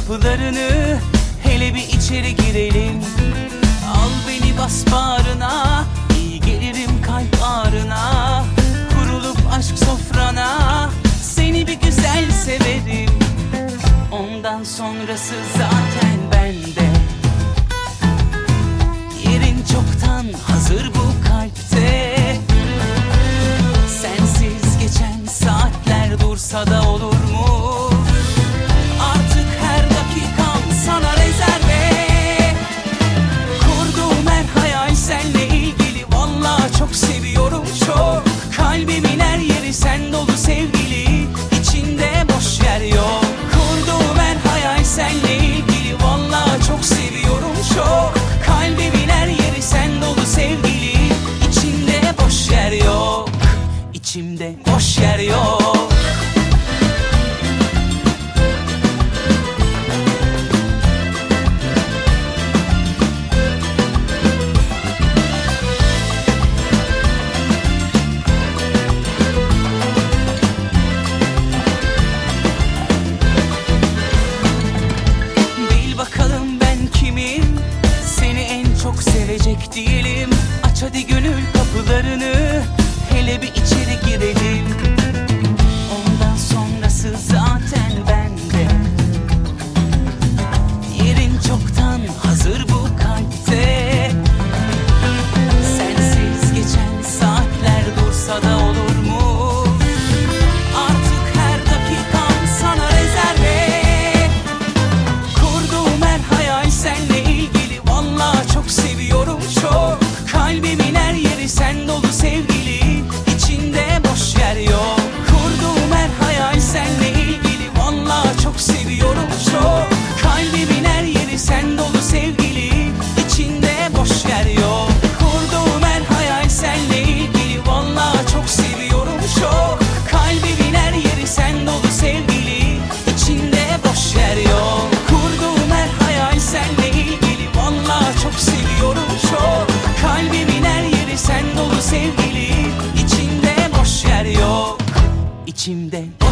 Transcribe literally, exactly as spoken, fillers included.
kapılarını, hele bir içeri girelim. Al beni bas bağrına, iyi gelirim kalp ağrına. Kurulup aşk sofrana, seni bir güzel severim. Ondan sonrası zaten bende. Yerin çoktan hazır bu kalpte. Sensiz geçen saatler dursa da olur mu? Artık her dakikam sana rezerve. Kurduğum her hayal seninle ilgili. Vallahi çok seviyorum çok. Kalbimin her yeri sen dolu sevgili. İçinde boş yer yok. Kurduğum her hayal seninle ilgili. Vallahi çok seviyorum çok. Kalbimin her yeri sen dolu sevgili. İçinde boş yer yok. İçimde boş yer yok. Bil bakalım ben kimim? Seni en çok sevecek değilim. Aç hadi gönül kapılarını, hele bir içeri girelim. Ondan sonrası zaten bende. Yerin çoktan hazır bu kalpte. Sensiz geçen saatler dursa da olur mu? Artık her dakikam sana rezerve. Kurduğum her hayal seninle ilgili. Vallahi çok seviyorum çok. Kalbimin her yeri sen dolu sevgili. İçinde boş yer yok. Kurduğum her hayal seninle ilgili. Vallahi çok seviyorum çok. Kalbimin her yeri sen dolu sevgili. İçinde boş yer yok. Kurduğum her hayal seninle ilgili. Vallahi çok seviyorum çok. Kalbimin her yeri sen dolu sevgili. İçinde boş yer yok. Kurduğum her hayal seninle ilgili. Vallahi çok seviyorum çok. Kalbimin her yeri sen dolu sevgili. İçinde boş yer yok. İçimde